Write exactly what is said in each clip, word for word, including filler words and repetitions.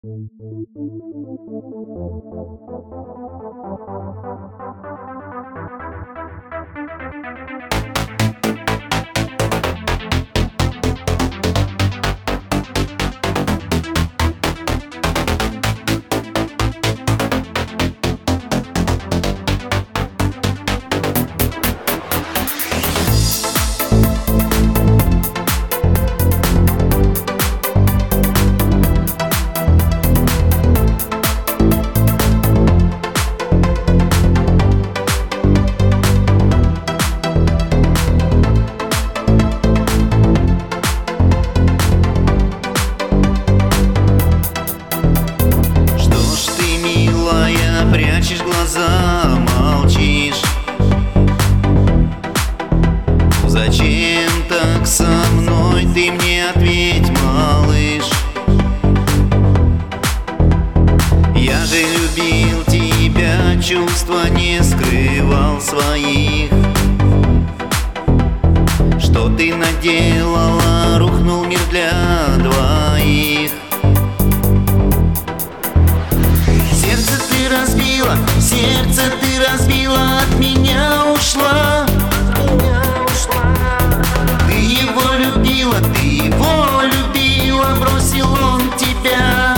Прячешь глаза, молчишь. Зачем так со мной? Ты мне ответь, малыш. Я же любил тебя, чувства не скрывал своих. Что ты наделала? Рухнул мир для двоих. Сердце ты разбила, сердце ты разбила, от меня ушла. Ты его любила, ты его любила, бросил он тебя.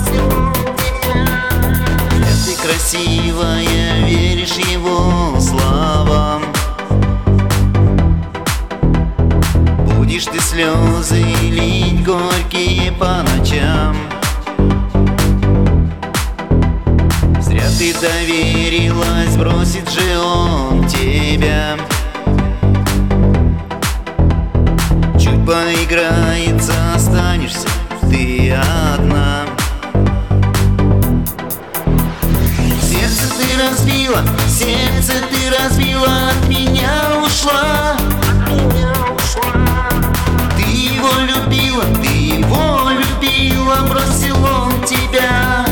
Вряд ты красивая, веришь его словам. Будешь ты слезы лить горькие по ночам. Зря ты доверилась, бросит же он тебя. Чуть поиграется, останешься ты одна. Сердце ты разбила, сердце ты разбила, от меня ушла. Ты его любила, ты его любила, бросил он тебя.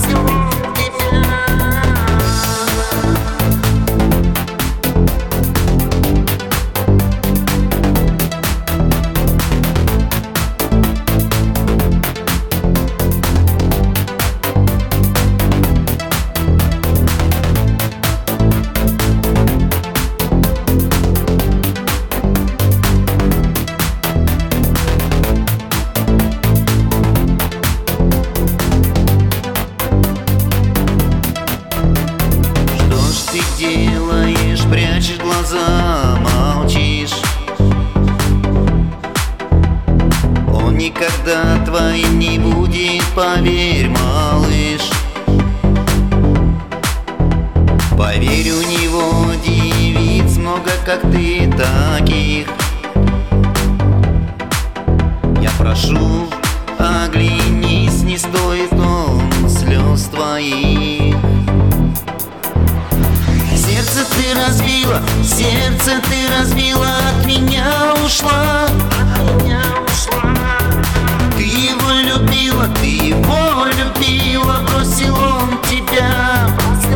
Делаешь, прячешь глаза, молчишь. Он никогда твоим не будет, поверь, малыш. Поверь, у него девиц много, как ты, таких. Я прошу, оглянись, не стоит он слез твоих. Сердце ты разбила, сердце ты разбила, от меня ушла. Ты его любила, ты его любила, бросил он тебя.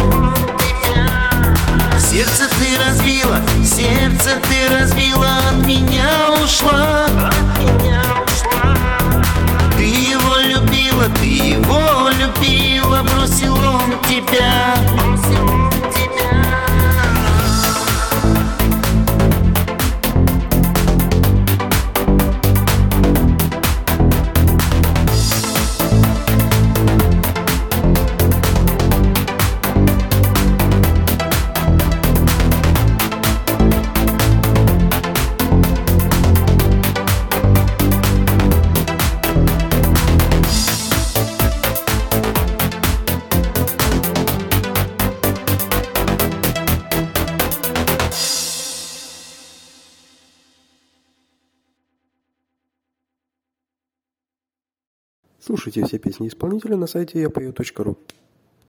Сердце ты разбила, сердце ты разбила, от меня ушла. Ты его любила, ты его любила, бросил он тебя. Слушайте все песни исполнителя на сайте я пою точка ру.